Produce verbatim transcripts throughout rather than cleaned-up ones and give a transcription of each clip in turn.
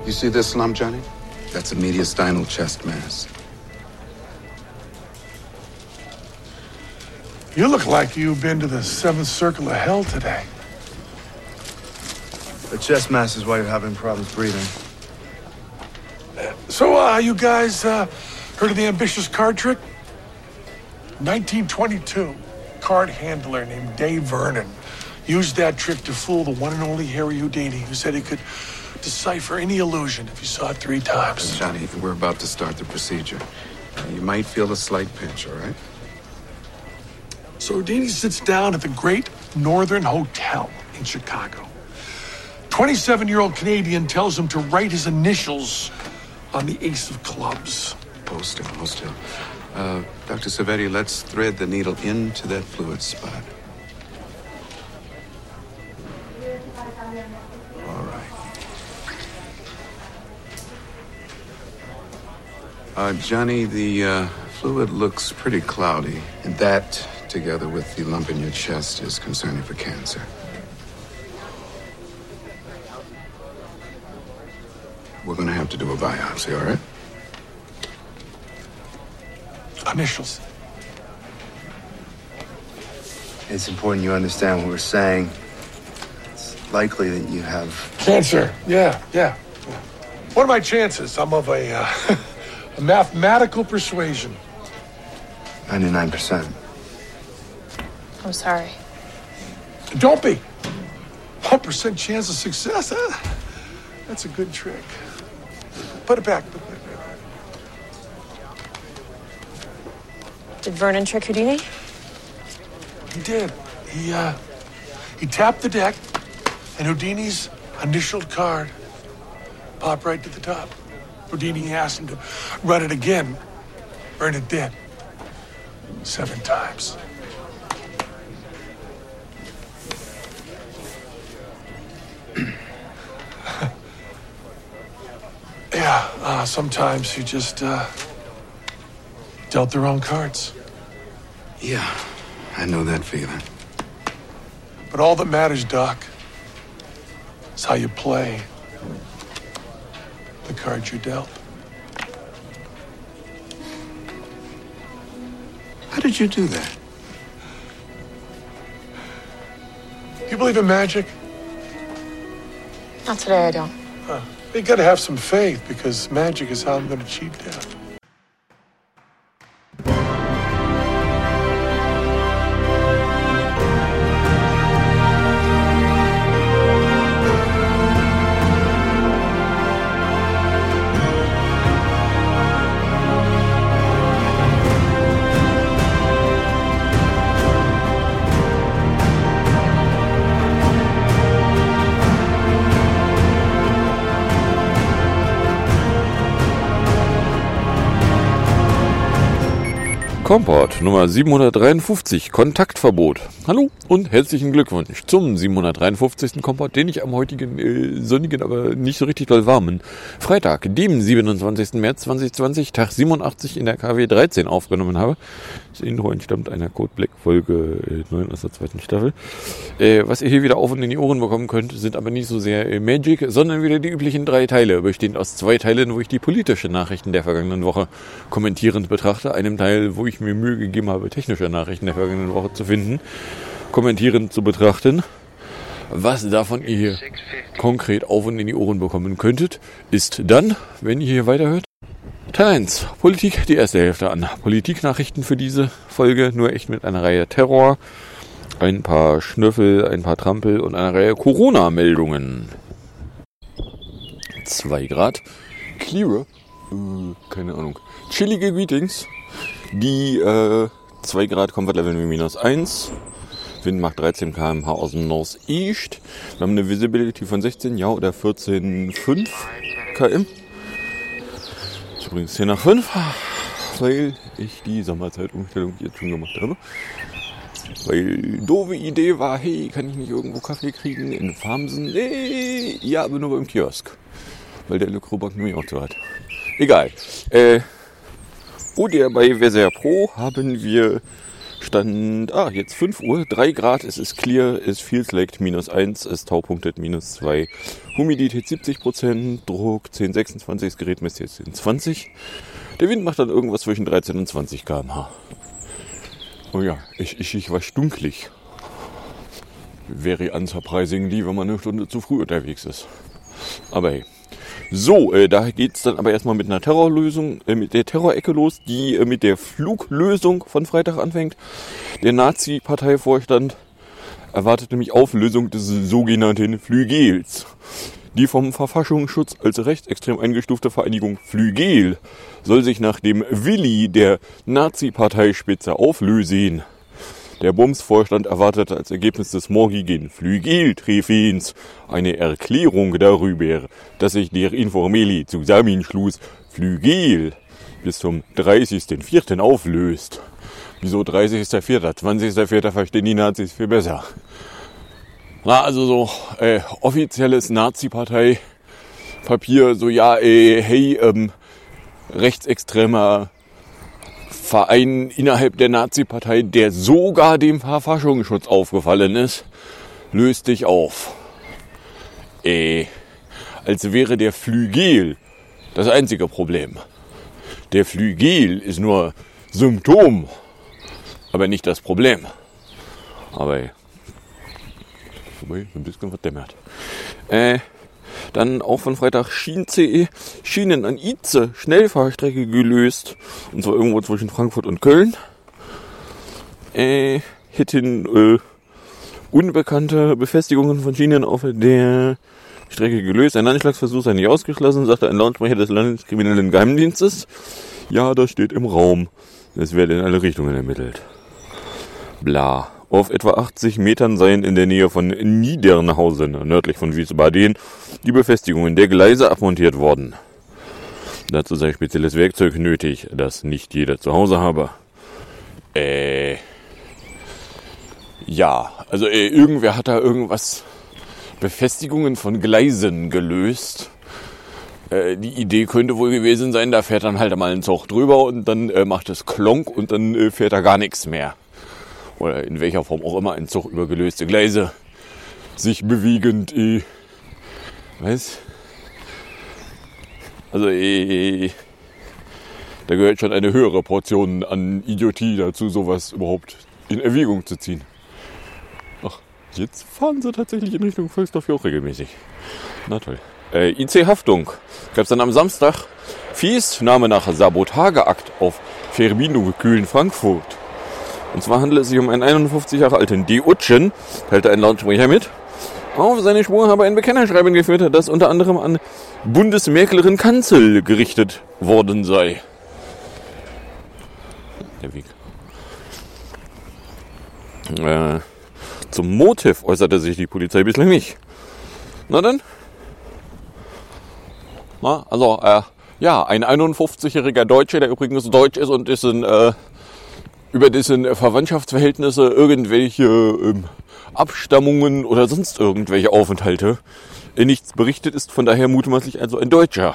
You see this slump, Johnny? That's a mediastinal chest mass. You look like you've been to the seventh circle of hell today. The chest mass is why you're having problems breathing. So, uh, you guys uh, heard of the ambitious card trick? nineteen twenty-two, card handler named Dave Vernon used that trick to fool the one and only Harry Houdini, who said he could decipher any illusion if he saw it three times. Johnny, we're about to start the procedure. You might feel a slight pinch, all right? So Houdini sits down at the Great Northern Hotel in Chicago. twenty-seven-year-old Canadian tells him to write his initials on the ace of clubs. Hold still, hold still. Uh, Doctor Savetti, let's thread the needle into that fluid spot. All right. Uh, Johnny, the uh, fluid looks pretty cloudy, and that, together with the lump in your chest, is concerning for cancer. We're gonna have to do a biopsy, all right? Initials. It's important you understand what we're saying. It's likely that you have... Cancer. Yeah, yeah. yeah. What are my chances? I'm of a, uh, a mathematical persuasion. ninety-nine percent. I'm sorry. Don't be. one percent chance of success, huh? That's a good trick. Put it back. Put it back. Did Vernon trick Houdini? He did. He, uh, he tapped the deck, and Houdini's initialed card popped right to the top. Houdini asked him to run it again. Vernon did. Seven times. Yeah, uh, sometimes you just, uh, dealt the wrong cards. Yeah, I know that feeling. But all that matters, Doc, is how you play the cards you're dealt. How did you do that? You believe in magic? Not today, I don't. Huh. You gotta have some faith, because magic is how I'm gonna cheat death. Kompott Nummer siebenhundertdreiundfünfzig, Kontaktverbot. Hallo und herzlichen Glückwunsch zum siebenhundertdreiundfünfzigsten Kompott, den ich am heutigen äh, sonnigen, aber nicht so richtig doll warmen Freitag, dem siebenundzwanzigsten März zweitausendzwanzig, Tag siebenundachtzig in der K W dreizehn aufgenommen habe. Das Intro entstammt einer Code Black Folge äh, neun aus der zweiten Staffel. Äh, was ihr hier wieder auf und in die Ohren bekommen könnt, sind aber nicht so sehr äh, Magic, sondern wieder die üblichen drei Teile, bestehend aus zwei Teilen, wo ich die politische Nachrichten der vergangenen Woche kommentierend betrachte, einem Teil, wo ich mir Mühe gegeben habe, technische Nachrichten der vergangenen Woche zu finden, kommentierend zu betrachten. Was davon ihr hier konkret auf und in die Ohren bekommen könntet, ist dann, wenn ihr hier weiterhört, Teil eins, Politik, die erste Hälfte an. Politiknachrichten für diese Folge, nur echt mit einer Reihe Terror, ein paar Schnüffel, ein paar Trampel und einer Reihe Corona-Meldungen. zwei Grad, clearer, äh, keine Ahnung, chillige Greetings. Die äh, zwei Grad Comfort Level minus eins. Wind macht dreizehn Kilometer pro Stunde aus dem Northeast. Wir haben eine Visibility von sechzehn, ja, oder vierzehn Komma fünf Kilometer. Ist übrigens zehn nach fünf, weil ich die Sommerzeitumstellung jetzt schon gemacht habe. Weil doofe Idee war, hey, kann ich nicht irgendwo Kaffee kriegen in Farmsen? Nee, ja, aber nur beim Kiosk. Weil der Elektrobank nämlich auch zu hat. Egal. Äh, Oh, der bei Weser Pro haben wir Stand, ah, jetzt fünf Uhr, drei Grad, es ist clear, es feels like minus eins, es taupunktet minus zwei, Humidität siebzig Prozent, Druck zehn Komma sechsundzwanzig, das Gerät misst jetzt zehn Komma zwanzig. Der Wind macht dann irgendwas zwischen dreizehn und zwanzig Kilometer pro Stunde. Oh ja, ich, ich, ich war stunklig. Very unsurprising, wenn man eine Stunde zu früh unterwegs ist. Aber hey. So, äh, da geht's dann aber erstmal mit einer Terrorlösung, äh, mit der Terrorecke los, die äh, mit der Fluglösung von Freitag anfängt. Der Nazi-Parteivorstand erwartet nämlich Auflösung des sogenannten Flügels. Die vom Verfassungsschutz als rechtsextrem eingestufte Vereinigung Flügel soll sich nach dem Willi der Nazi-Parteispitze auflösen. Der Bumsvorstand erwartet als Ergebnis des morgigen Flügeltreffens eine Erklärung darüber, dass sich der informelle Zusammenschluss Flügel bis zum dreißigsten vierten auflöst. Wieso dreißigsten vierten? zwanzigsten vierten verstehen die Nazis viel besser. Na, also so äh, offizielles Nazi-Partei-Papier, so ja, äh, hey, ähm, rechtsextremer Verein innerhalb der Nazi-Partei, der sogar dem Verfassungsschutz aufgefallen ist, löst dich auf. Äh, als wäre der Flügel das einzige Problem. Der Flügel ist nur Symptom, aber nicht das Problem. Aber wobei, ein bisschen was dämmert. Äh, Dann auch von Freitag Schienen-C E, Schienen an Itze, Schnellfahrstrecke gelöst. Und zwar irgendwo zwischen Frankfurt und Köln. Äh, hätten äh, unbekannte Befestigungen von Schienen auf der Strecke gelöst. Ein Anschlagsversuch sei nicht ausgeschlossen, sagte ein Lautsprecher des Landeskriminellen Geheimdienstes. Ja, das steht im Raum. Es wird in alle Richtungen ermittelt. Bla. Auf etwa achtzig Metern seien in der Nähe von Niedernhausen, nördlich von Wiesbaden, die Befestigungen der Gleise abmontiert worden. Dazu sei spezielles Werkzeug nötig, das nicht jeder zu Hause habe. Äh. Ja, also äh, irgendwer hat da irgendwas, Befestigungen von Gleisen gelöst. Äh, die Idee könnte wohl gewesen sein, da fährt dann halt mal ein Zug drüber und dann äh, macht es Klonk und dann äh, fährt da gar nichts mehr. Oder in welcher Form auch immer ein Zug über gelöste Gleise sich bewegend, äh, was? Also, äh, da gehört schon eine höhere Portion an Idiotie dazu, sowas überhaupt in Erwägung zu ziehen. Ach, jetzt fahren sie tatsächlich in Richtung Völksdorf auch regelmäßig. Na toll. Äh, I C-Haftung gab's dann am Samstag. Fies, Name nach Sabotageakt auf Verbindung Köln-Frankfurt. Und zwar handelt es sich um einen einundfünfzig Jahre alten Deutschen, teilte ein Lautsprecher mit. Auf seine Spur habe ein Bekennerschreiben geführt, das unter anderem an Bundesmäklerin Kanzel gerichtet worden sei. Der Weg. Äh, zum Motiv äußerte sich die Polizei bislang nicht. Na dann. Na, also, äh, ja, ein einundfünfzigjähriger Deutscher, der übrigens deutsch ist und ist in, äh, über dessen Verwandtschaftsverhältnisse irgendwelche ähm, Abstammungen oder sonst irgendwelche Aufenthalte äh, nichts berichtet ist, von daher mutmaßlich also ein Deutscher.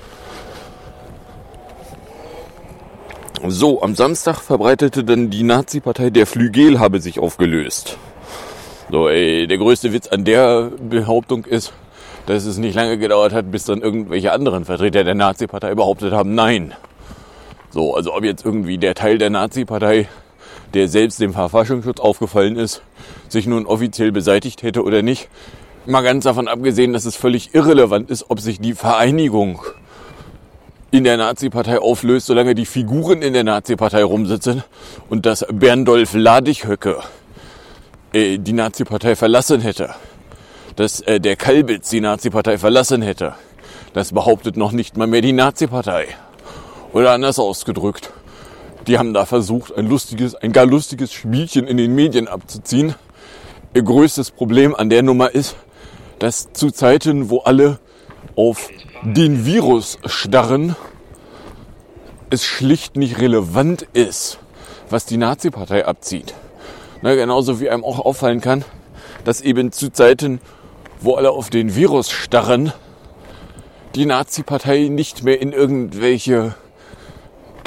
So, am Samstag verbreitete dann die Nazi-Partei der Flügel habe sich aufgelöst. So, ey, der größte Witz an der Behauptung ist, dass es nicht lange gedauert hat, bis dann irgendwelche anderen Vertreter der Nazi-Partei behauptet haben, nein. So, also ob jetzt irgendwie der Teil der Nazi-Partei, der selbst dem Verfassungsschutz aufgefallen ist, sich nun offiziell beseitigt hätte oder nicht, mal ganz davon abgesehen, dass es völlig irrelevant ist, ob sich die Vereinigung in der Nazi-Partei auflöst, solange die Figuren in der Nazi-Partei rumsitzen und dass Berndolf Ladichhöcke äh, die Nazi-Partei verlassen hätte, dass äh, der Kalbitz die Nazi-Partei verlassen hätte. Das behauptet noch nicht mal mehr die Nazi-Partei. Oder anders ausgedrückt, die haben da versucht, ein lustiges, ein gar lustiges Spielchen in den Medien abzuziehen. Ihr größtes Problem an der Nummer ist, dass zu Zeiten, wo alle auf den Virus starren, es schlicht nicht relevant ist, was die Nazi-Partei abzieht. Na, genauso wie einem auch auffallen kann, dass eben zu Zeiten, wo alle auf den Virus starren, die Nazi-Partei nicht mehr in irgendwelche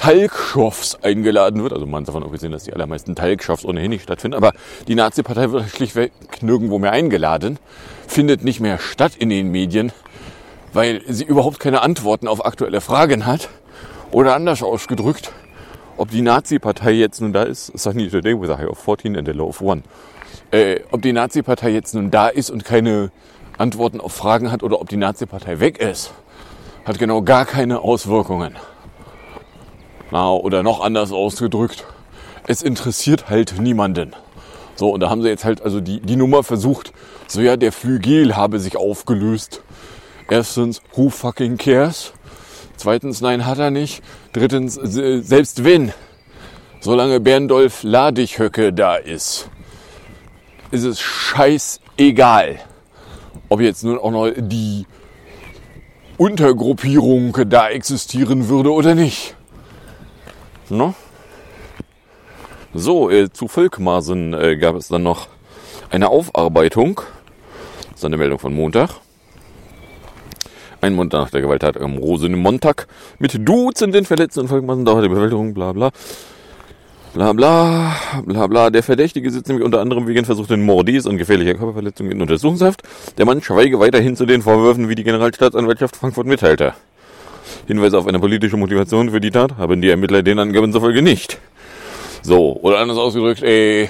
Talkshows eingeladen wird. Also man ist davon abgesehen, dass die allermeisten Talkshows ohnehin nicht stattfinden. Aber die Nazi-Partei wird schlichtweg nirgendwo mehr eingeladen. Findet nicht mehr statt in den Medien, weil sie überhaupt keine Antworten auf aktuelle Fragen hat. Oder anders ausgedrückt, ob die Nazi-Partei jetzt nun da ist, Sunny today with a high of fourteen and a low of one. Äh, ob die Nazi-Partei jetzt nun da ist und keine Antworten auf Fragen hat oder ob die Nazi-Partei weg ist, hat genau gar keine Auswirkungen. Na, oder noch anders ausgedrückt, es interessiert halt niemanden. So, und da haben sie jetzt halt also die, die Nummer versucht, so ja, der Flügel habe sich aufgelöst. Erstens, who fucking cares? Zweitens, nein, hat er nicht. Drittens, selbst wenn, solange Berndolf Ladichhöcke da ist, ist es scheißegal, ob jetzt nun auch noch die Untergruppierung da existieren würde oder nicht. No? So, äh, zu Volkmarsen äh, gab es dann noch eine Aufarbeitung. Das ist eine Meldung von Montag. Ein Monat nach der Gewalttat am Rosenmontag mit Dutzenden Verletzten und Volkmarsen dauert die Bevölkerung, bla bla. Bla bla, bla bla. Der Verdächtige sitzt nämlich unter anderem wegen versuchten Mordes und gefährlicher Körperverletzung in Untersuchungshaft. Der Mann schweige weiterhin zu den Vorwürfen, wie die Generalstaatsanwaltschaft Frankfurt mitteilte. Hinweise auf eine politische Motivation für die Tat haben die Ermittler den Angaben zufolge nicht. So, oder anders ausgedrückt, ey,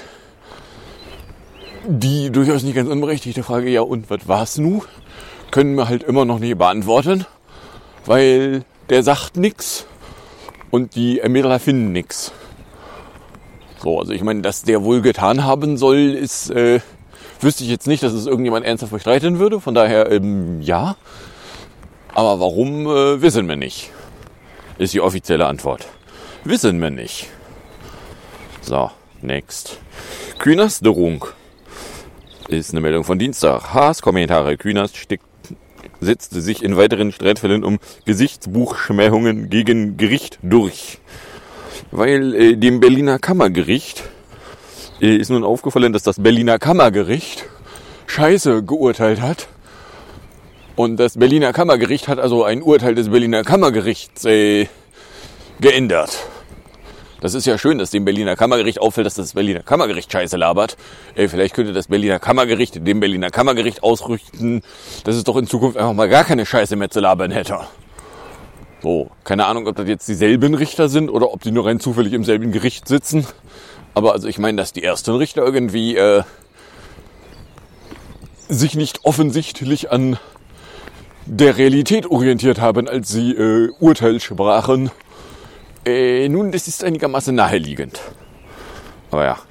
die durchaus nicht ganz unberechtigte Frage, ja und was war's nu? Können wir halt immer noch nicht beantworten, weil der sagt nix und die Ermittler finden nix. So, also ich meine, dass der wohl getan haben soll, ist, äh, wüsste ich jetzt nicht, dass es irgendjemand ernsthaft bestreiten würde. Von daher, ähm, ja. Aber warum, äh, wissen wir nicht. Ist die offizielle Antwort. Wissen wir nicht. So, next. Kühnersterung. Ist eine Meldung von Dienstag. Haas Kommentare. Kühners steckt, setzt sich in weiteren Streitfällen um Gesichtsbuchschmähungen gegen Gericht durch. Weil äh, dem Berliner Kammergericht äh, ist nun aufgefallen, dass das Berliner Kammergericht Scheiße geurteilt hat. Und das Berliner Kammergericht hat also ein Urteil des Berliner Kammergerichts äh, geändert. Das ist ja schön, dass dem Berliner Kammergericht auffällt, dass das Berliner Kammergericht Scheiße labert. Äh, vielleicht könnte das Berliner Kammergericht dem Berliner Kammergericht ausrichten, dass es doch in Zukunft einfach mal gar keine Scheiße mehr zu labern hätte. So, keine Ahnung, ob das jetzt dieselben Richter sind oder ob die nur rein zufällig im selben Gericht sitzen. Aber also ich meine, dass die ersten Richter irgendwie äh, sich nicht offensichtlich an der Realität orientiert haben, als sie äh, Urteil sprachen. Äh, nun, das ist einigermaßen naheliegend. Aber ja.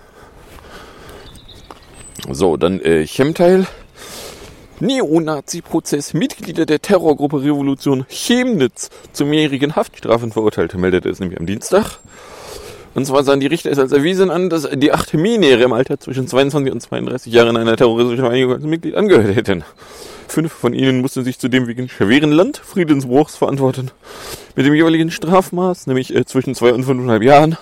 So, dann äh, Chemteil. Neonazi-Prozess. Mitglieder der Terrorgruppe Revolution Chemnitz zu mehrjährigen Haftstrafen verurteilt, meldete es nämlich am Dienstag. Und zwar sahen die Richter es als erwiesen an, dass die acht Minere im Alter zwischen zweiundzwanzig und zweiunddreißig Jahren einer terroristischen Vereinigung als Mitglied angehört hätten. Fünf von ihnen mussten sich zudem wegen schweren Landfriedensbruchs verantworten. Mit dem jeweiligen Strafmaß, nämlich äh, zwischen zwei und fünfeinhalb Jahren,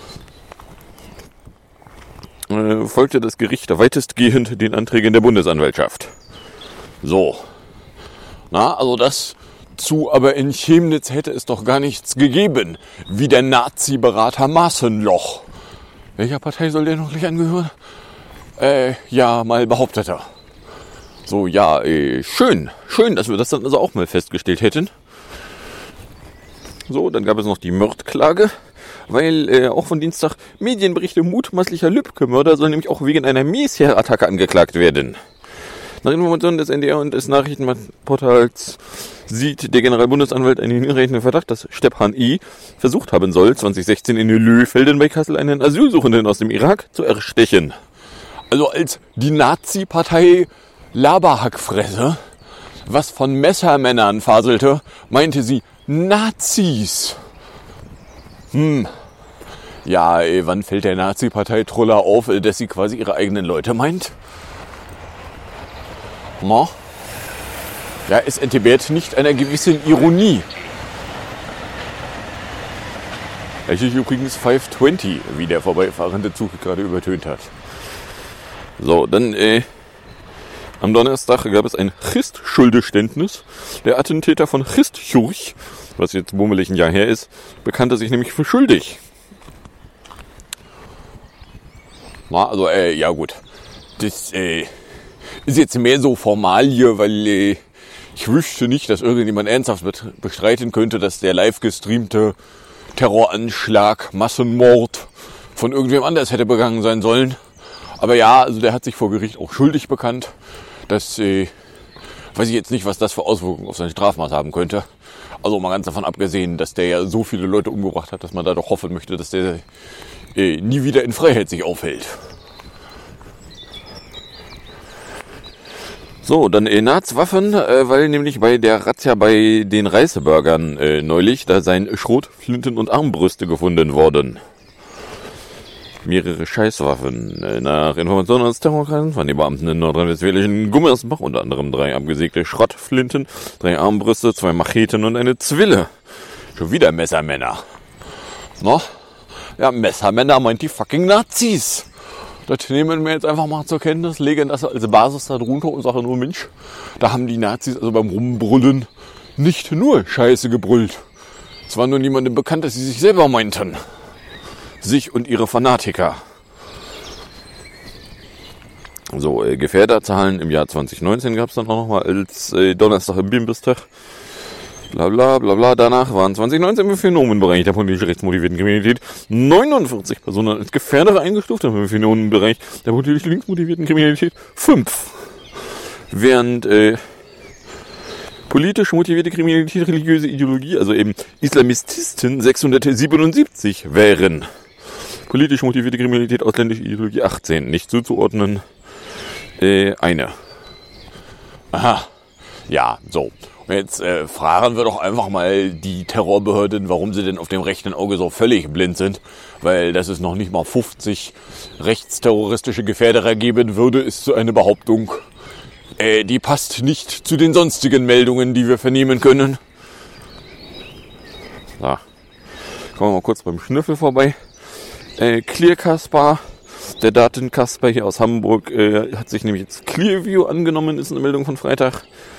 äh, folgte das Gericht weitestgehend den Anträgen der Bundesanwaltschaft. So. Na, also das zu, aber in Chemnitz hätte es doch gar nichts gegeben, wie der Nazi-Berater Maaßenloch. Welcher Partei soll der noch gleich angehören? Äh, ja, mal behauptet er. So, ja, äh, schön. Schön, dass wir das dann also auch mal festgestellt hätten. So, dann gab es noch die Mordklage, weil äh, auch von Dienstag Medienberichte mutmaßlicher Lübcke-Mörder soll nämlich auch wegen einer Mesier-Attacke angeklagt werden. Nach Informationen des N D R und des Nachrichtenportals sieht der Generalbundesanwalt einen hinreichenden Verdacht, dass Stephan E. versucht haben soll, zwanzig sechzehn in Löhfelden bei Kassel einen Asylsuchenden aus dem Irak zu erstechen. Also als die Nazi-Partei Laberhackfresse was von Messermännern faselte, meinte sie Nazis. Hm. Ja, ey, wann fällt der Nazi-Partei Troller auf, dass sie quasi ihre eigenen Leute meint? No? Ja, es entbehrt nicht einer gewissen Ironie. Welche übrigens fünf zwanzig, wie der vorbeifahrende Zug gerade übertönt hat. So, dann, äh, am Donnerstag gab es ein Christschuldeständnis. Der Attentäter von Christchurch was jetzt bummelig ein Jahr her ist, bekannte sich nämlich für schuldig. Na, also, äh, ja gut. Das äh, ist jetzt mehr so Formalie, weil äh, ich wüsste nicht, dass irgendjemand ernsthaft bestreiten könnte, dass der live gestreamte Terroranschlag, Massenmord von irgendwem anders hätte begangen sein sollen. Aber ja, also der hat sich vor Gericht auch schuldig bekannt. Das äh, weiß ich jetzt nicht, was das für Auswirkungen auf sein Strafmaß haben könnte. Also mal ganz davon abgesehen, dass der ja so viele Leute umgebracht hat, dass man da doch hoffen möchte, dass der äh, nie wieder in Freiheit sich aufhält. So, dann äh, Nahtswaffen, äh, weil nämlich bei der Razzia bei den Reiseburgern äh, neulich, da seien Schrotflinten und Armbrüste gefunden worden. Mehrere Scheißwaffen. Äh, nach Informationen aus Terrorkreisen fanden die Beamten in nordrhein-westfälischen Gummersbach unter anderem drei abgesägte Schrottflinten, drei Armbrüste, zwei Macheten und eine Zwille. Schon wieder Messermänner. No? Ja, Messermänner meint die fucking Nazis. Das nehmen wir jetzt einfach mal zur Kenntnis, legen das als Basis da drunter und sagen nur, Mensch, da haben die Nazis also beim Rumbrüllen nicht nur Scheiße gebrüllt. Es war nur niemandem bekannt, dass sie sich selber meinten. Sich und ihre Fanatiker. So, äh, Gefährderzahlen im Jahr zwanzig neunzehn gab es dann auch nochmal als äh, Donnerstag im Bimbistag. Bla bla bla bla. Danach waren zwanzig neunzehn im Phänomenbereich der politisch rechtsmotivierten Kriminalität neunundvierzig Personen als Gefährder eingestuft, im Phänomenbereich der politisch linksmotivierten Kriminalität fünf. Während äh, politisch motivierte Kriminalität, religiöse Ideologie, also eben Islamististen sechshundertsiebenundsiebzig wären. Politisch motivierte Kriminalität, ausländische Ideologie achtzehn. Nicht zuzuordnen. Äh, eine. Aha. Ja, so. Und jetzt äh, fragen wir doch einfach mal die Terrorbehörden, warum sie denn auf dem rechten Auge so völlig blind sind. Weil dass es noch nicht mal fünfzig rechtsterroristische Gefährder geben würde, ist so eine Behauptung. Äh, die passt nicht zu den sonstigen Meldungen, die wir vernehmen können. So. Kommen wir mal kurz beim Schnüffel vorbei. Äh, Clear-Kasper, der Datenkasper hier aus Hamburg, äh, hat sich nämlich jetzt Clearview angenommen, ist eine Meldung von Freitag.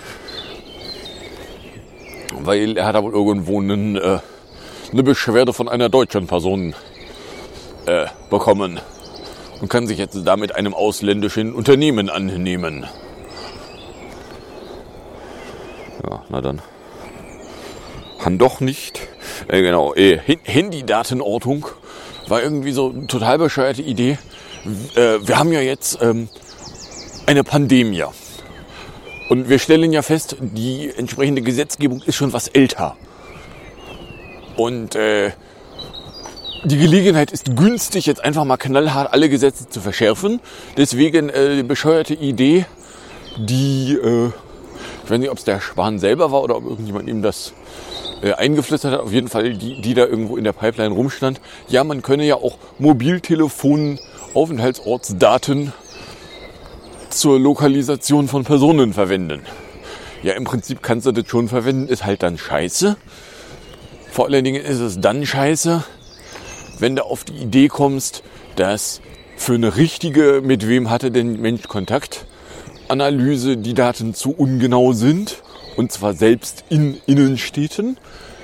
Weil er hat aber irgendwo einen, äh, eine Beschwerde von einer deutschen Person äh, bekommen und kann sich jetzt damit einem ausländischen Unternehmen annehmen. Ja, na dann. Han doch nicht. Äh, genau, äh, Handydatenortung war irgendwie so eine total bescheuerte Idee. Äh, wir haben ja jetzt ähm, eine Pandemie. Und wir stellen ja fest, die entsprechende Gesetzgebung ist schon was älter. Und äh, die Gelegenheit ist günstig, jetzt einfach mal knallhart alle Gesetze zu verschärfen. Deswegen äh, die bescheuerte Idee, die, äh, ich weiß nicht, ob es der Spahn selber war oder ob irgendjemand ihm das äh, eingeflüstert hat, auf jeden Fall die, die da irgendwo in der Pipeline rumstand. Ja, man könne ja auch Mobiltelefon-Aufenthaltsortsdaten zur Lokalisation von Personen verwenden. Ja, im Prinzip kannst du das schon verwenden, ist halt dann scheiße. Vor allen Dingen ist es dann scheiße, wenn du auf die Idee kommst, dass für eine richtige, mit wem hatte denn Mensch Kontakt, Analyse die Daten zu ungenau sind, und zwar selbst in Innenstädten.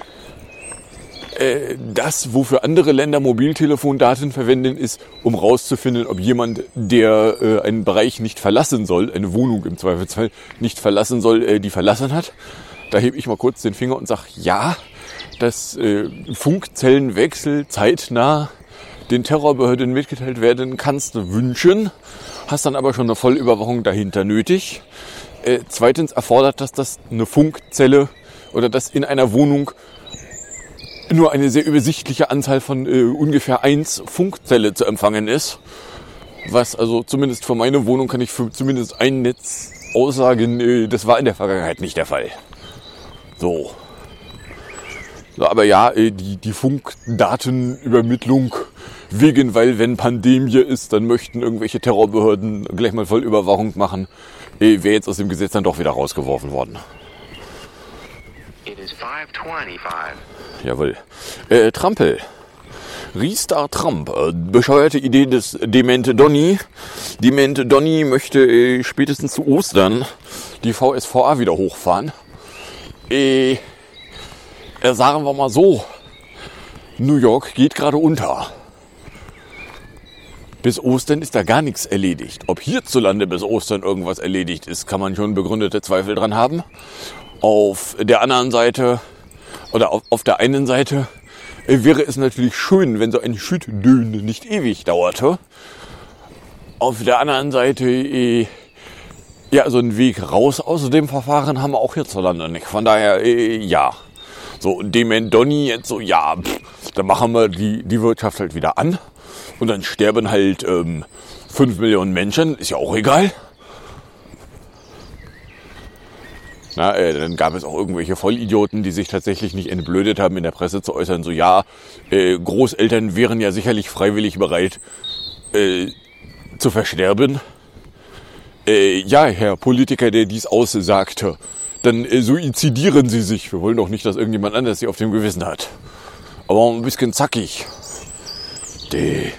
Äh, das, wofür andere Länder Mobiltelefondaten verwenden, ist, um rauszufinden, ob jemand, der äh, einen Bereich nicht verlassen soll, eine Wohnung im Zweifelsfall nicht verlassen soll, äh, die verlassen hat. Da hebe ich mal kurz den Finger und sage, ja, dass äh, Funkzellenwechsel zeitnah den Terrorbehörden mitgeteilt werden, kannst du wünschen, hast dann aber schon eine Vollüberwachung dahinter nötig. Äh, zweitens erfordert das, dass eine Funkzelle oder dass in einer Wohnung nur eine sehr übersichtliche Anzahl von äh, ungefähr eins Funkzelle zu empfangen ist. Was also zumindest für meine Wohnung kann ich für zumindest ein Netz aussagen, äh, das war in der Vergangenheit nicht der Fall. So. So, aber ja, äh, die, die Funkdatenübermittlung wegen, weil wenn Pandemie ist, dann möchten irgendwelche Terrorbehörden gleich mal Vollüberwachung machen, äh, wäre jetzt aus dem Gesetz dann doch wieder rausgeworfen worden. It is five twenty-five. Jawohl. Äh, Trampel. Restart Trump. Äh, bescheuerte Idee des Demente Donny. Demente Donny möchte äh, spätestens zu Ostern die V S V A wieder hochfahren. Äh, äh, sagen wir mal so, New York geht gerade unter. Bis Ostern ist da gar nichts erledigt. Ob hierzulande bis Ostern irgendwas erledigt ist, kann man schon begründete Zweifel dran haben. Auf der anderen Seite, oder auf, auf der einen Seite, äh, wäre es natürlich schön, wenn so ein Schüttdön nicht ewig dauerte. Auf der anderen Seite, äh, ja, so einen Weg raus aus dem Verfahren haben wir auch hierzulande nicht. Von daher, äh, ja. So, und dem Donny jetzt so, ja, pff, dann machen wir die, die Wirtschaft halt wieder an. Und dann sterben halt ähm, fünf Millionen Menschen, ist ja auch egal. Na, äh, dann gab es auch irgendwelche Vollidioten, die sich tatsächlich nicht entblödet haben, in der Presse zu äußern, so ja, äh, Großeltern wären ja sicherlich freiwillig bereit äh, zu versterben. Äh, ja, Herr Politiker, der dies aussagte, dann äh, suizidieren Sie sich. Wir wollen doch nicht, dass irgendjemand anders Sie auf dem Gewissen hat. Aber ein bisschen zackig. Die.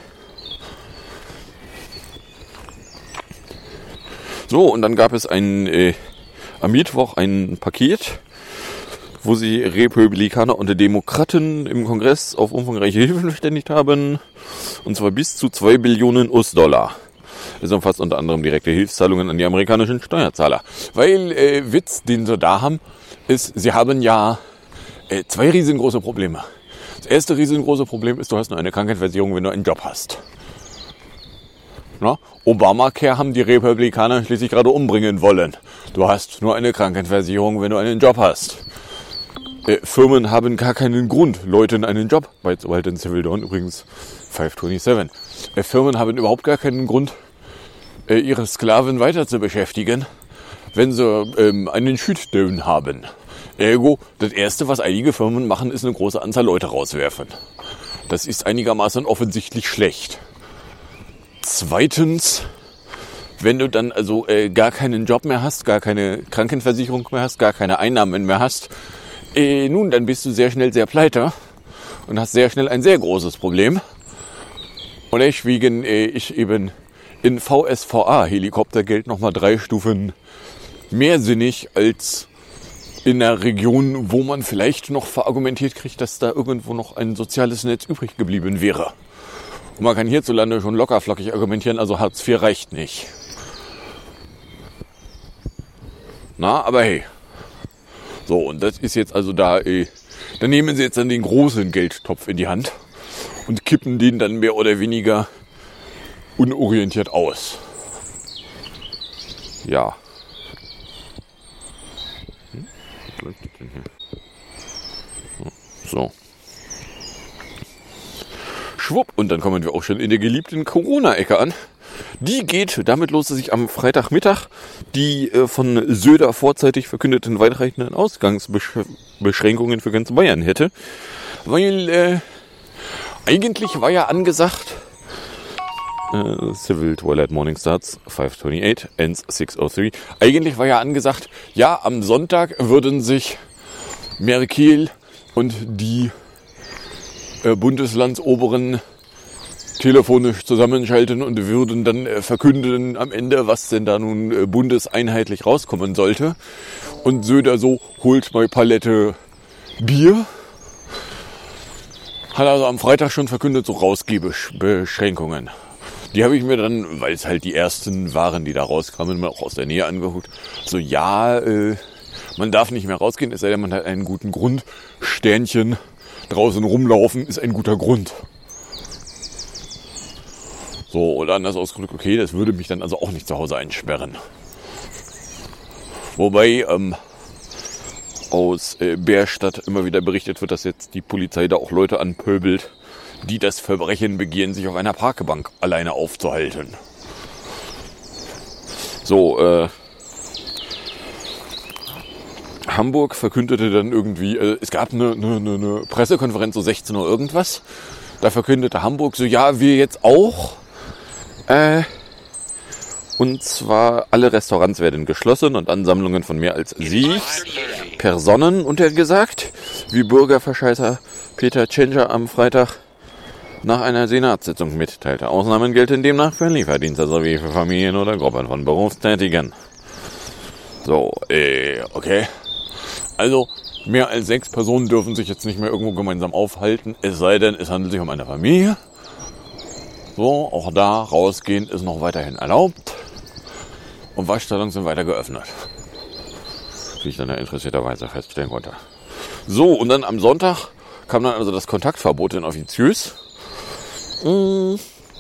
So, und dann gab es ein, äh, am Mittwoch ein Paket, wo sie Republikaner und Demokraten im Kongress auf umfangreiche Hilfen verständigt haben. Und zwar bis zu zwei Billionen U S-Dollar. Das umfasst unter anderem direkte Hilfszahlungen an die amerikanischen Steuerzahler. Weil, äh, Witz, den sie da haben, ist, sie haben ja äh, zwei riesengroße Probleme. Das erste riesengroße Problem ist, du hast nur eine Krankenversicherung, wenn du einen Job hast. Na? Obamacare haben die Republikaner schließlich gerade umbringen wollen. Du hast nur eine Krankenversicherung, wenn du einen Job hast. Äh, Firmen haben gar keinen Grund, Leuten einen Job beizubehalten. Civil Dawn übrigens fünf siebenundzwanzig. Äh, Firmen haben überhaupt gar keinen Grund, äh, ihre Sklaven weiter zu beschäftigen, wenn sie ähm, einen Shootdown haben. Ergo, das Erste, was einige Firmen machen, ist eine große Anzahl Leute rauswerfen. Das ist einigermaßen offensichtlich schlecht. Zweitens, wenn du dann also äh, gar keinen Job mehr hast, gar keine Krankenversicherung mehr hast, gar keine Einnahmen mehr hast, äh, nun, dann bist du sehr schnell sehr pleite und hast sehr schnell ein sehr großes Problem. Und deswegen äh, ich eben in V S V A-Helikoptergeld nochmal drei Stufen mehr sinnig als in einer Region, wo man vielleicht noch verargumentiert kriegt, dass da irgendwo noch ein soziales Netz übrig geblieben wäre. Und man kann hierzulande schon lockerflockig argumentieren, also Hartz vier reicht nicht. Na, aber hey. So, und das ist jetzt also da, eh, da nehmen sie jetzt dann den großen Geldtopf in die Hand und kippen den dann mehr oder weniger unorientiert aus. Ja. Hm? Was läuft das denn hier? So. Schwupp, und dann kommen wir auch schon in der geliebten Corona-Ecke an. Die geht damit los, dass ich am Freitagmittag die äh, von Söder vorzeitig verkündeten weitreichenden Ausgangsbeschränkungen für ganz Bayern hätte. Weil äh, eigentlich war ja angesagt, äh, Civil Twilight Morning Starts five twenty-eight, ends six oh three. Eigentlich war ja angesagt, ja, am Sonntag würden sich Merkel und die äh, Bundeslandsoberen telefonisch zusammenschalten und würden dann äh, verkünden am Ende, was denn da nun äh, bundeseinheitlich rauskommen sollte. Und Söder so, holt mal Palette Bier. Hat also am Freitag schon verkündet, so Rausgebeschränkungen. Die habe ich mir dann, weil es halt die ersten waren, die da rauskamen, mal auch aus der Nähe angeguckt. So, ja, äh, man darf nicht mehr rausgehen, es sei denn, man hat einen guten Grund. Sternchen, draußen rumlaufen ist ein guter Grund. So, oder anders ausgedrückt, okay, das würde mich dann also auch nicht zu Hause einsperren. Wobei ähm, aus äh, Bärstadt immer wieder berichtet wird, dass jetzt die Polizei da auch Leute anpöbelt, die das Verbrechen begehen, sich auf einer Parkbank alleine aufzuhalten. So, äh, Hamburg verkündete dann irgendwie, äh, es gab eine, eine, eine Pressekonferenz, so sechzehn Uhr irgendwas, da verkündete Hamburg so, ja, wir jetzt auch. Äh, und zwar alle Restaurants werden geschlossen und Ansammlungen von mehr als sieben Personen untergesagt, wie Bürgerverscheißer Peter Tschentscher am Freitag nach einer Senatssitzung mitteilte. Ausnahmen gelten demnach für Lieferdienste sowie für Familien oder Gruppen von Berufstätigen. So, äh, okay. Also, Mehr als sechs Personen dürfen sich jetzt nicht mehr irgendwo gemeinsam aufhalten, es sei denn, es handelt sich um eine Familie. So, auch da rausgehen ist noch weiterhin erlaubt. Und Waschsalons sind weiter geöffnet. Wie ich dann ja interessierterweise feststellen konnte. So, und dann am Sonntag kam dann also das Kontaktverbot in offiziös. Hm.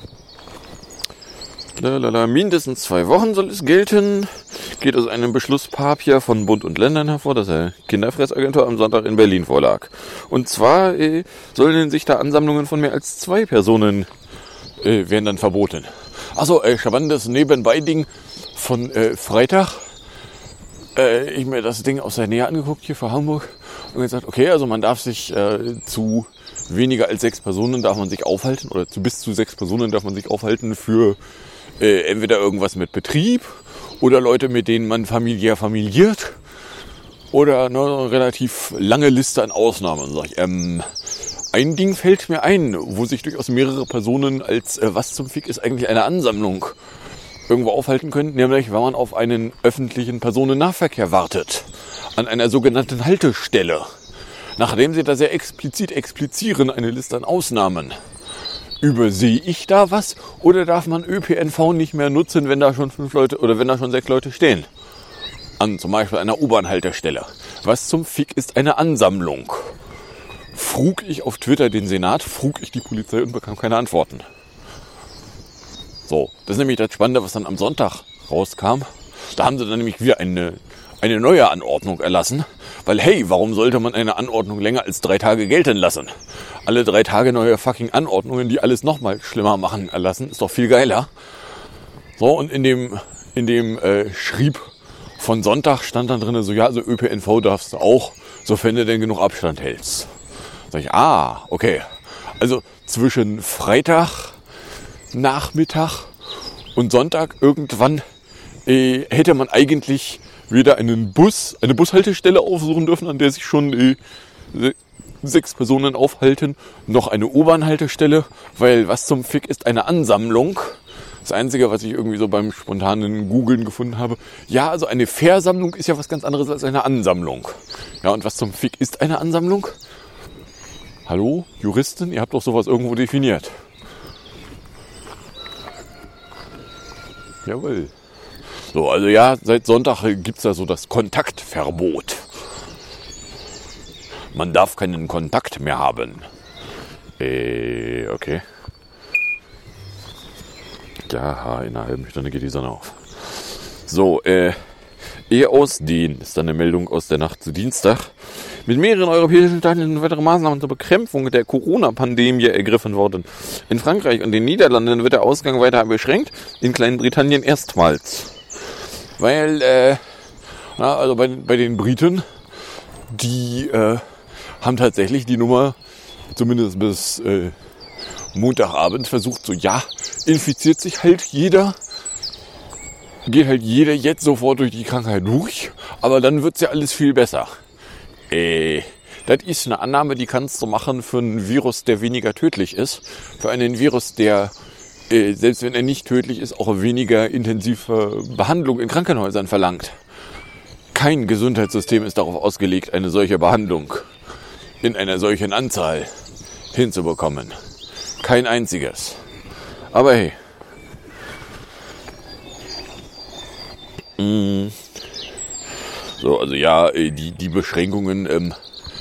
Lalala, mindestens zwei Wochen soll es gelten. Geht aus einem Beschluss Papier von Bund und Ländern hervor, dass der Kinderfressagentur am Sonntag in Berlin vorlag. Und zwar äh, sollen sich da Ansammlungen von mehr als zwei Personen äh, werden dann verboten. Achso, äh, spannendes Nebenbei-Ding von äh, Freitag. Äh, ich mir das Ding aus der Nähe angeguckt hier für Hamburg und gesagt, okay, also man darf sich äh, zu weniger als sechs Personen darf man sich aufhalten oder zu bis zu sechs Personen darf man sich aufhalten für äh, entweder irgendwas mit Betrieb oder Leute, mit denen man familiär familiert oder eine relativ lange Liste an Ausnahmen. Und sag ich, ähm, ein Ding fällt mir ein, wo sich durchaus mehrere Personen als äh, was zum Fick ist eigentlich eine Ansammlung irgendwo aufhalten können, nämlich wenn man auf einen öffentlichen Personennahverkehr wartet, an einer sogenannten Haltestelle. Nachdem sie da sehr explizit explizieren, eine Liste an Ausnahmen. Übersehe ich da was oder darf man Ö P N V nicht mehr nutzen, wenn da schon fünf Leute oder wenn da schon sechs Leute stehen? An zum Beispiel einer U-Bahn-Haltestelle. Was zum Fick ist eine Ansammlung? Frug ich auf Twitter den Senat, frug ich die Polizei und bekam keine Antworten. So, das ist nämlich das Spannende, was dann am Sonntag rauskam. Da haben sie dann nämlich wieder eine, eine neue Anordnung erlassen. Weil, hey, warum sollte man eine Anordnung länger als drei Tage gelten lassen? Alle drei Tage neue fucking Anordnungen, die alles nochmal schlimmer machen, erlassen. Ist doch viel geiler. So, und in dem, in dem äh, Schrieb von Sonntag stand dann drin, so, ja, also Ö P N V darfst du auch, sofern du denn genug Abstand hältst. Sag ich, ah, okay. Also zwischen Freitag, Nachmittag und Sonntag irgendwann äh, hätte man eigentlich weder einen Bus, eine Bushaltestelle aufsuchen dürfen, an der sich schon äh, sechs Personen aufhalten, noch eine U-Bahn-Haltestelle, weil was zum Fick ist eine Ansammlung? Das Einzige, was ich irgendwie so beim spontanen Googlen gefunden habe, ja, also eine Versammlung ist ja was ganz anderes als eine Ansammlung. Ja, und was zum Fick ist eine Ansammlung? Hallo, Juristen, ihr habt doch sowas irgendwo definiert. Jawohl. So, also ja, seit Sonntag gibt es da so das Kontaktverbot. Man darf keinen Kontakt mehr haben. Äh, okay. Ja, in einer halben Stunde geht die Sonne auf. So, äh, eher ausdehnen ist dann eine Meldung aus der Nacht zu Dienstag. Mit mehreren europäischen Staaten sind weitere Maßnahmen zur Bekämpfung der Corona-Pandemie ergriffen worden. In Frankreich und den Niederlanden wird der Ausgang weiter beschränkt, in Klein-Britannien erstmals. Weil, äh, na, also bei, bei den Briten, die äh, haben tatsächlich die Nummer, zumindest bis äh, Montagabend, versucht, so, ja, infiziert sich halt jeder, geht halt jeder jetzt sofort durch die Krankheit durch, aber dann wird's ja alles viel besser. Äh, das ist eine Annahme, die kannst du machen für einen Virus, der weniger tödlich ist, für einen Virus, der selbst wenn er nicht tödlich ist, auch weniger intensive Behandlung in Krankenhäusern verlangt. Kein Gesundheitssystem ist darauf ausgelegt, eine solche Behandlung in einer solchen Anzahl hinzubekommen. Kein einziges. Aber hey. So, also ja, die, die Beschränkungen ähm,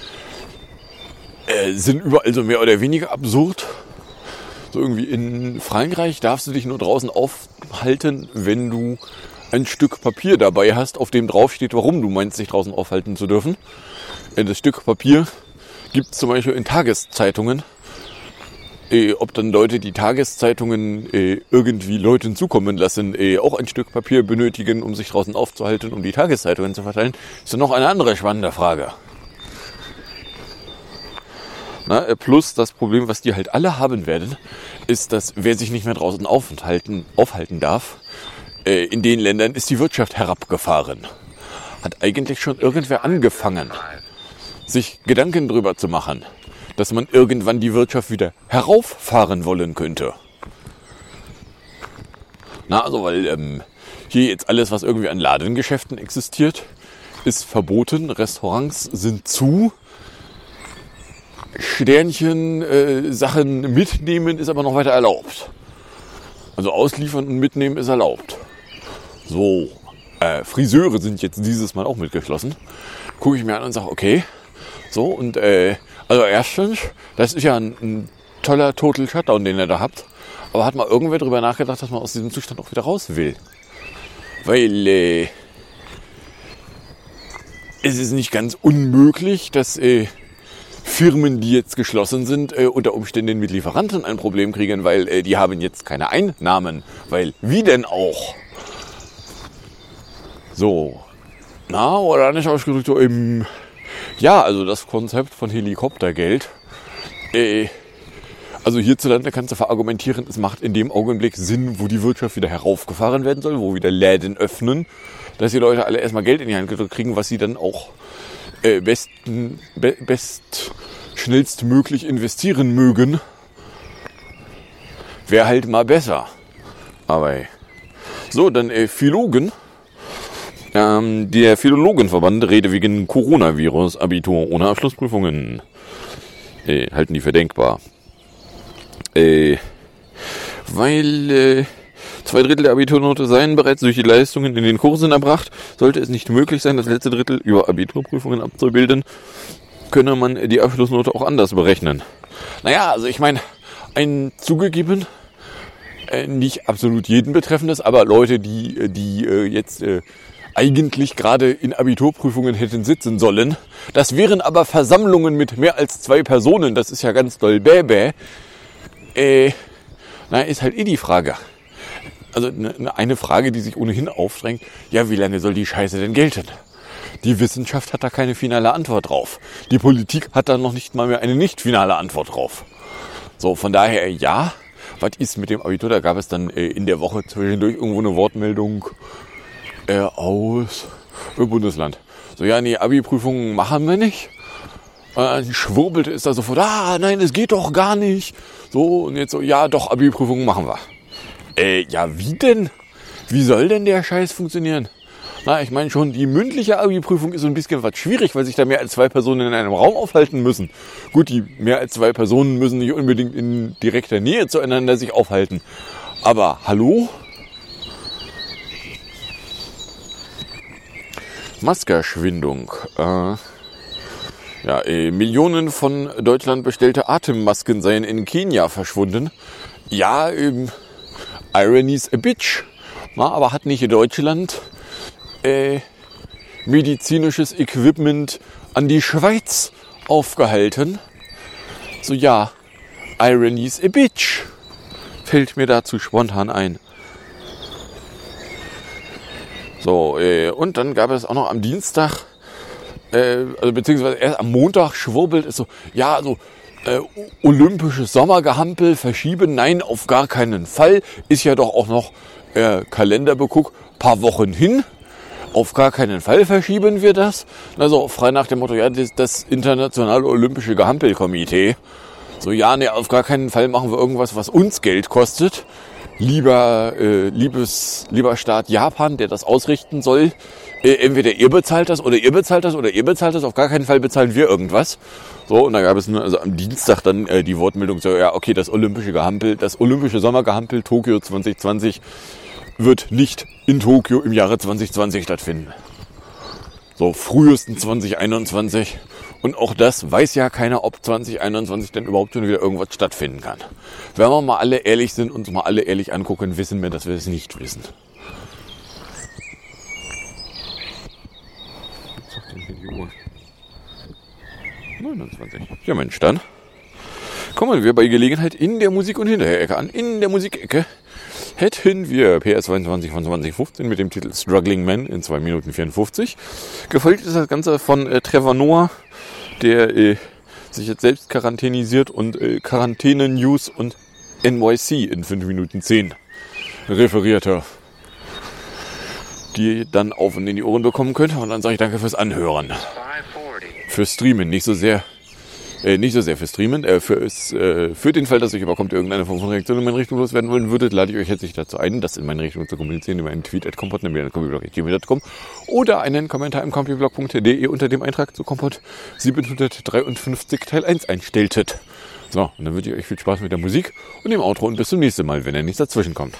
äh, sind überall so mehr oder weniger absurd. So irgendwie in Frankreich darfst du dich nur draußen aufhalten, wenn du ein Stück Papier dabei hast, auf dem drauf steht, warum du meinst, dich draußen aufhalten zu dürfen. Das Stück Papier gibt es zum Beispiel in Tageszeitungen. Äh, ob dann Leute, die Tageszeitungen äh, irgendwie Leuten zukommen lassen, äh, auch ein Stück Papier benötigen, um sich draußen aufzuhalten, um die Tageszeitungen zu verteilen, ist dann noch eine andere spannende Frage. Na, plus das Problem, was die halt alle haben werden, ist, dass wer sich nicht mehr draußen aufhalten, aufhalten darf, äh, in den Ländern ist die Wirtschaft herabgefahren. Hat eigentlich schon irgendwer angefangen, sich Gedanken drüber zu machen, dass man irgendwann die Wirtschaft wieder herauffahren wollen könnte. Na, also weil ähm, hier jetzt alles, was irgendwie an Ladengeschäften existiert, ist verboten, Restaurants sind zu. Sternchen, äh, Sachen mitnehmen ist aber noch weiter erlaubt. Also ausliefern und mitnehmen ist erlaubt. So, äh, Friseure sind jetzt dieses Mal auch mitgeschlossen. Gucke ich mir an und sage, okay. So, und äh, also erstens, das ist ja ein, ein toller Total Shutdown, den ihr da habt. Aber hat mal irgendwer drüber nachgedacht, dass man aus diesem Zustand auch wieder raus will? Weil äh, es ist nicht ganz unmöglich, dass äh, Firmen, die jetzt geschlossen sind, äh, unter Umständen mit Lieferanten ein Problem kriegen, weil äh, die haben jetzt keine Einnahmen. Weil, wie denn auch? So. Na, oder nicht ausgedrückt, so im... Ja, also das Konzept von Helikoptergeld. Äh, also hierzulande kannst du verargumentieren, es macht in dem Augenblick Sinn, wo die Wirtschaft wieder heraufgefahren werden soll, wo wieder Läden öffnen, dass die Leute alle erstmal Geld in die Hand gedrückt kriegen, was sie dann auch äh, besten, be, best, schnellstmöglich investieren mögen. Wäre halt mal besser. Aber so, dann äh, Philologen. Ähm, der Philologenverband redet wegen Coronavirus, Abitur ohne Abschlussprüfungen. Äh, halten die für denkbar. Äh, weil äh, zwei Drittel der Abiturnote seien bereits durch die Leistungen in den Kursen erbracht, sollte es nicht möglich sein, das letzte Drittel über Abiturprüfungen abzubilden, könne man die Abschlussnote auch anders berechnen. Naja, also ich meine, ein zugegeben, äh, nicht absolut jeden betreffendes, aber Leute, die, die äh, jetzt äh, eigentlich gerade in Abiturprüfungen hätten sitzen sollen, das wären aber Versammlungen mit mehr als zwei Personen, das ist ja ganz doll bäbä. Äh, na, ist halt eh die Frage. Also ne, eine Frage, die sich ohnehin aufdrängt, ja, wie lange soll die Scheiße denn gelten? Die Wissenschaft hat da keine finale Antwort drauf. Die Politik hat da noch nicht mal mehr eine nicht finale Antwort drauf. So, von daher, ja, was ist mit dem Abitur? Da gab es dann äh, in der Woche zwischendurch irgendwo eine Wortmeldung äh, aus äh, Bundesland. So, ja, nee, Abi-Prüfungen machen wir nicht. Äh, schwurbelte ist da sofort, ah, nein, es geht doch gar nicht. So, und jetzt so, ja, doch, Abi-Prüfungen machen wir. Äh, ja, wie denn? Wie soll denn der Scheiß funktionieren? Na, ich meine schon, die mündliche Abi-Prüfung ist so ein bisschen was schwierig, weil sich da mehr als zwei Personen in einem Raum aufhalten müssen. Gut, die mehr als zwei Personen müssen nicht unbedingt in direkter Nähe zueinander sich aufhalten. Aber, hallo? Maskerschwindung. Äh... Ja, äh, Millionen von Deutschland bestellte Atemmasken seien in Kenia verschwunden. Ja, ähm, Irony's a bitch. Na, aber hat nicht Deutschland äh, medizinisches Equipment an die Schweiz aufgehalten? So, ja, Irony's a bitch. Fällt mir dazu spontan ein. So, äh, und dann gab es auch noch am Dienstag Äh, also beziehungsweise erst am Montag schwurbelt es so, ja, also äh, olympisches Sommergehampel verschieben, nein, auf gar keinen Fall, ist ja doch auch noch äh, Kalenderbeguck, paar Wochen hin, auf gar keinen Fall verschieben wir das. Also frei nach dem Motto, ja, das, das internationale olympische Gehampelkomitee, so, ja, nee, auf gar keinen Fall machen wir irgendwas, was uns Geld kostet. Lieber, äh, liebes, lieber Staat Japan, der das ausrichten soll, äh, entweder ihr bezahlt das oder ihr bezahlt das oder ihr bezahlt das, auf gar keinen Fall bezahlen wir irgendwas. So, und da gab es nur, also am Dienstag dann äh, die Wortmeldung, so, ja, okay, das olympische Gehampel, das olympische Sommergehampel Tokio zwanzig zwanzig wird nicht in Tokio im Jahre zwanzig zwanzig stattfinden. So, frühestens zwanzig einundzwanzig. Und auch das weiß ja keiner, ob zwanzig einundzwanzig denn überhaupt schon wieder irgendwas stattfinden kann. Wenn wir mal alle ehrlich sind und uns mal alle ehrlich angucken, wissen wir, dass wir es nicht wissen. Was sagt denn hier die Uhr? neunundzwanzig. Ja Mensch, dann kommen wir bei Gelegenheit in der Musik- und Hinterher-Ecke an. In der Musikecke hätten wir P S zweiundzwanzig von zwanzig fünfzehn mit dem Titel Struggling Man in zwei Minuten vierundfünfzig. Gefolgt ist das Ganze von äh, Trevor Noah, der äh, sich jetzt selbst quarantänisiert und äh, Quarantäne-News und N Y C in fünf Minuten zehn referierte, die ihr dann auf und in die Ohren bekommen könnt. Und dann sage ich danke fürs Anhören. Fürs Streamen, nicht so sehr Äh, nicht so sehr für Streamen. Äh, für, äh, für den Fall, dass euch überkommt, irgendeine Form von Reaktion in meine Richtung loswerden wollen würdet, lade ich euch herzlich dazu ein, das in meine Richtung zu kommunizieren über einen Tweet at kompott, nämlich an kompott punkt gmail punkt com oder einen Kommentar im kompott punkt de unter dem Eintrag zu Kompott siebenhundertdreiundfünfzig Teil eins einstelltet. So, und dann wünsche ich euch viel Spaß mit der Musik und dem Outro und bis zum nächsten Mal, wenn er nichts dazwischen kommt.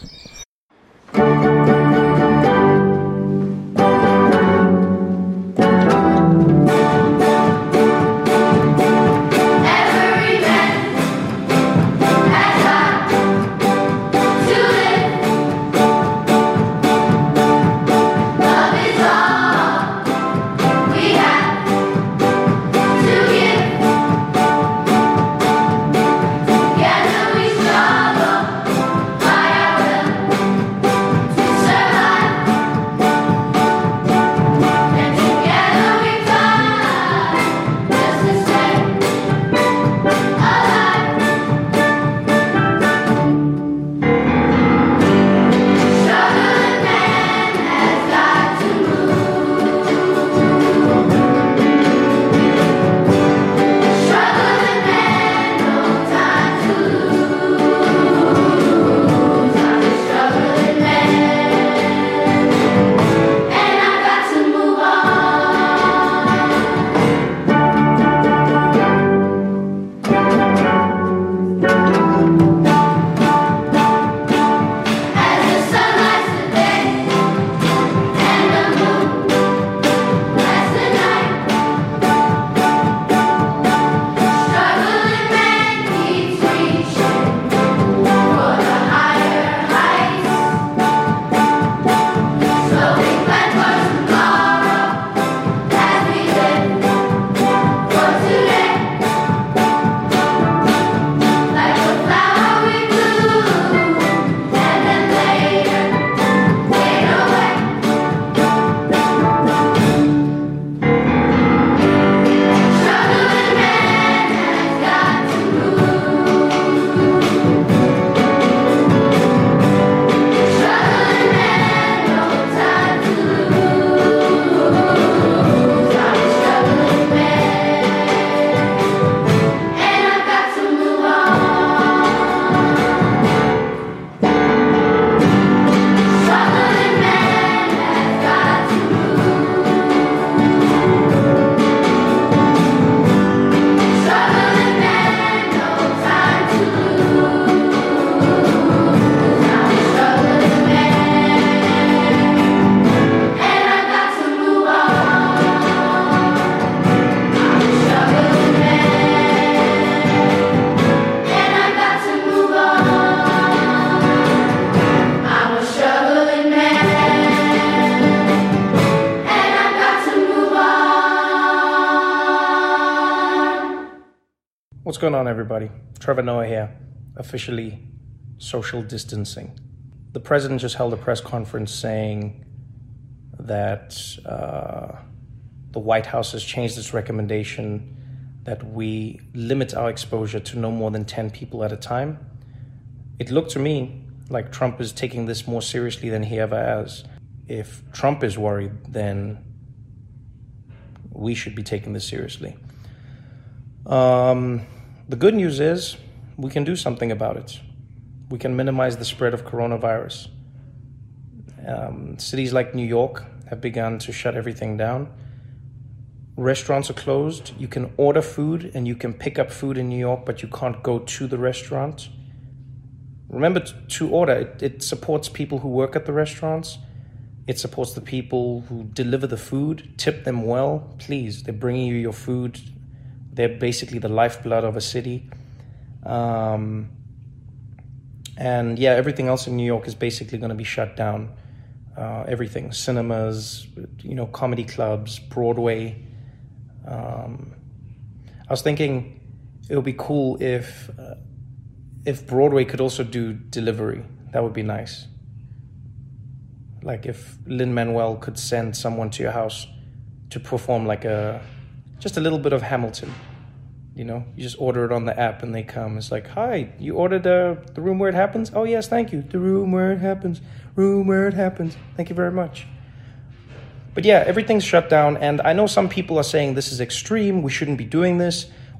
What's going on, everybody? Trevor Noah here, officially social distancing. The president just held a press conference saying that uh, the White House has changed its recommendation that we limit our exposure to no more than ten people at a time. It looked to me like Trump is taking this more seriously than he ever has. If Trump is worried, then we should be taking this seriously. Um, the good news is we can do something about it. We can minimize the spread of coronavirus. Um, cities like New York have begun to shut everything down. Restaurants are closed. You can order food and you can pick up food in New York, but you can't go to the restaurant. Remember to order. It, it supports people who work at the restaurants. It supports the people who deliver the food. Tip them well, please. They're bringing you your food. They're basically the lifeblood of a city. Um, and yeah, everything else in New York is basically going to be shut down. Uh, everything, cinemas, you know, comedy clubs, Broadway. Um, I was thinking it would be cool if uh, if Broadway could also do delivery. That would be nice. Like if Lin-Manuel could send someone to your house to perform like a, just a little bit of Hamilton. You know, you just order it on the app and they come. It's like, hi, you ordered uh, the room where it happens? Oh, yes, thank you. The room where it happens. Room where it happens. Thank you very much. But yeah, everything's shut down. And I know some people are saying this is extreme. We shouldn't be doing this.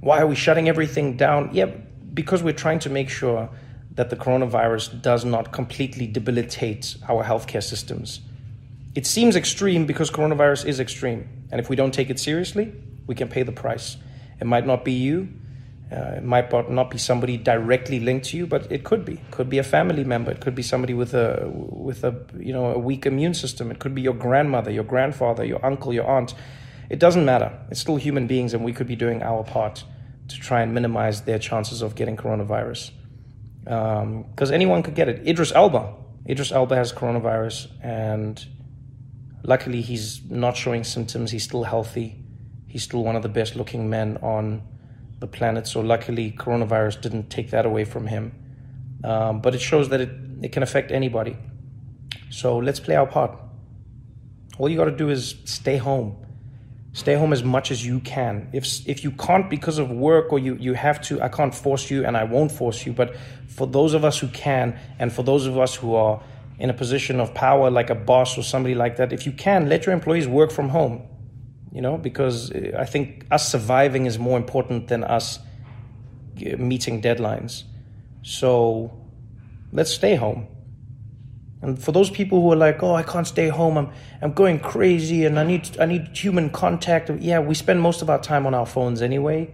Why are we shutting everything down? Yeah, because we're trying to make sure that the coronavirus does not completely debilitate our healthcare systems. It seems extreme because coronavirus is extreme. And if we don't take it seriously, we can pay the price. It might not be you. Uh, it might not be somebody directly linked to you, but it could be. It could be a family member. It could be somebody with a with a you know a weak immune system. It could be your grandmother, your grandfather, your uncle, your aunt. It doesn't matter. It's still human beings, and we could be doing our part to try and minimize their chances of getting coronavirus. Because um, anyone could get it. Idris Elba. Idris Elba has coronavirus, and luckily he's not showing symptoms. He's still healthy. He's still one of the best looking men on the planet. So luckily coronavirus didn't take that away from him. Um, but it shows that it, it can affect anybody. So let's play our part. All you got to do is stay home. Stay home as much as you can. If if you can't because of work, or you, you have to, I can't force you and I won't force you. But for those of us who can, and for those of us who are in a position of power, like a boss or somebody like that, if you can, let your employees work from home. You know, because I think us surviving is more important than us meeting deadlines. So let's stay home. And for those people who are like, oh, I can't stay home, I'm I'm going crazy and I need I need human contact. Yeah, we spend most of our time on our phones anyway.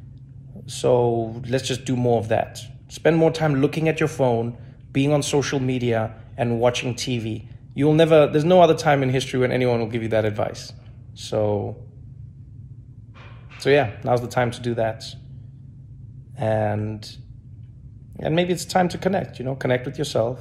So let's just do more of that. Spend more time looking at your phone, being on social media, and watching T V. You'll never, there's no other time in history when anyone will give you that advice. So, so yeah, now's the time to do that. And, and maybe it's time to connect, you know, connect with yourself.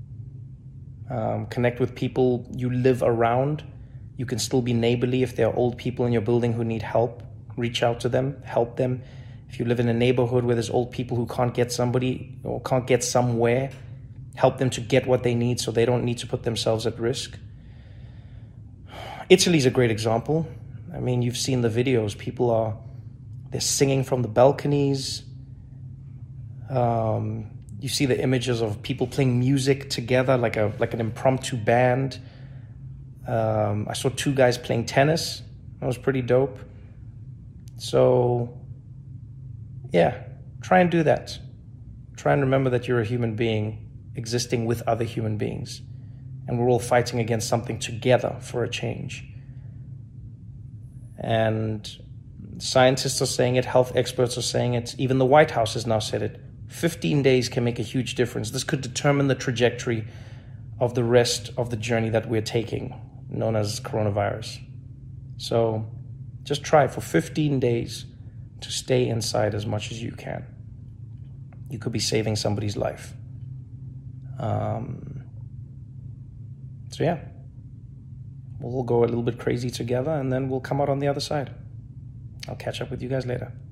Um, connect with people you live around. You can still be neighborly if there are old people in your building who need help. Reach out to them, help them. If you live in a neighborhood where there's old people who can't get somebody or can't get somewhere, help them to get what they need so they don't need to put themselves at risk. Italy's a great example. I mean, you've seen the videos. People are, they're singing from the balconies. Um, you see the images of people playing music together, like a like an impromptu band. Um, I saw two guys playing tennis. That was pretty dope. So, yeah, try and do that. Try and remember that you're a human being existing with other human beings. And we're all fighting against something together for a change. And scientists are saying it, health experts are saying it, even the White House has now said it. fifteen days can make a huge difference. This could determine the trajectory of the rest of the journey that we're taking, known as coronavirus. So just try for fifteen days to stay inside as much as you can. You could be saving somebody's life. Um, so yeah, we'll go a little bit crazy together and then we'll come out on the other side. I'll catch up with you guys later.